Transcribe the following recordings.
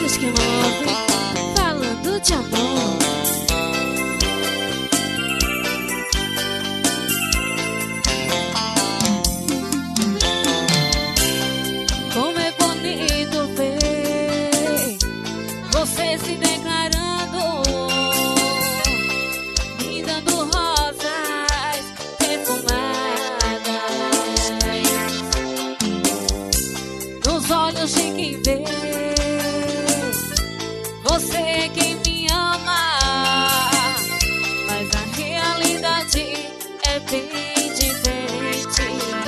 que move, falando de amor. Como é bonito ver você se declarando, me dando rosas perfumadas nos olhos de quem vê. Você é quem me ama, mas a realidade é bem diferente.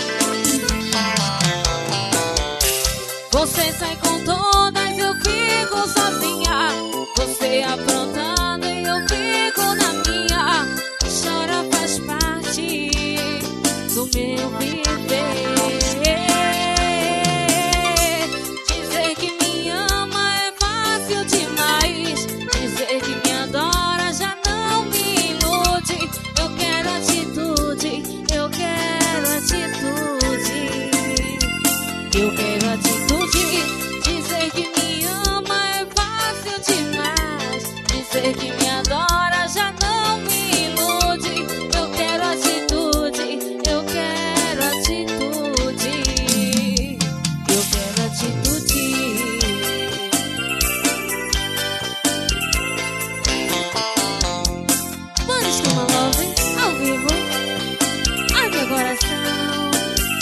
Você sai com todas, eu fico sozinha. Você aprontando e eu fico na minha. Chora faz parte do meu viver. Dizer que me ama é fácil demais. Dizer que me adora já não me ilude. Eu quero atitude, eu quero atitude. Eu quero atitude. Dizer que me ama é fácil demais. Dizer que me adora já não me ilude. Eu quero atitude, eu quero atitude. Eu quero atitude. Manos que uma love ao vivo. Ai meu coração.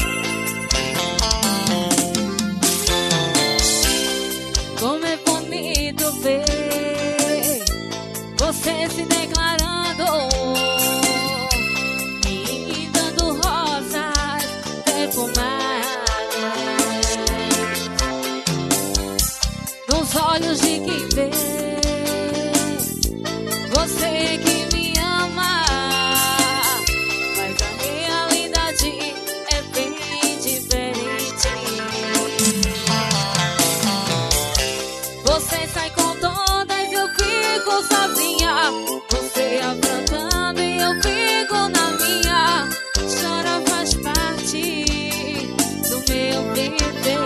Como é bonito ver você se declarando, me dando rosas perfumadas nos olhos de quem vê. Você é quem me ama, mas a realidade é bem diferente. Você sai com todas, eu fico sozinha. Você aprontando e eu fico na minha. Chora faz parte do meu viver.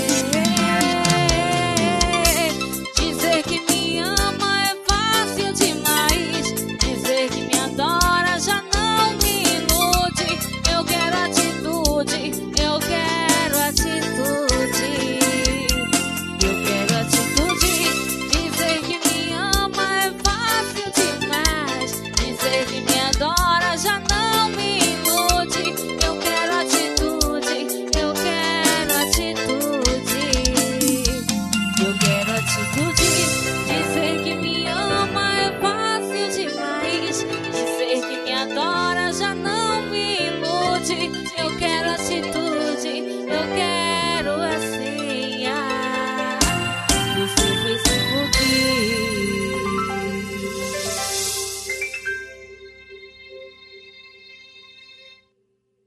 Dizer que me ama é fácil demais. Dizer que me adora já não me ilude. Eu quero atitude, eu quero atitude. Eu quero atitude. Dizer que me ama é fácil demais. Dizer que me adora já não me ilude. Eu quero atitude, eu quero atitude. Eu quero atitude.